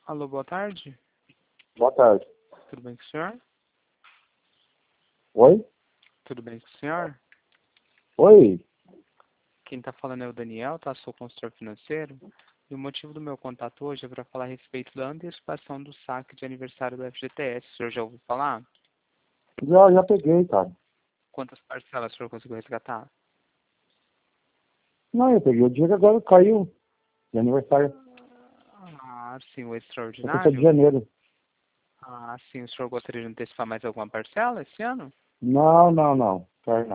Alô, boa tarde. Boa tarde. Tudo bem com o senhor? Oi? Tudo bem com o senhor? Oi? Quem está falando é o Daniel, tá? Sou consultor financeiro. E o motivo do meu contato hoje é para falar a respeito da antecipação do saque de aniversário do FGTS. O senhor já ouviu falar? Já peguei, cara. Quantas parcelas o senhor conseguiu resgatar? Não, eu peguei o dia que agora caiu de aniversário. Ah, sim, o Eu sou de extraordinário. janeiro. Ah, sim, o senhor gostaria de antecipar mais alguma parcela esse ano? Não. Quero não.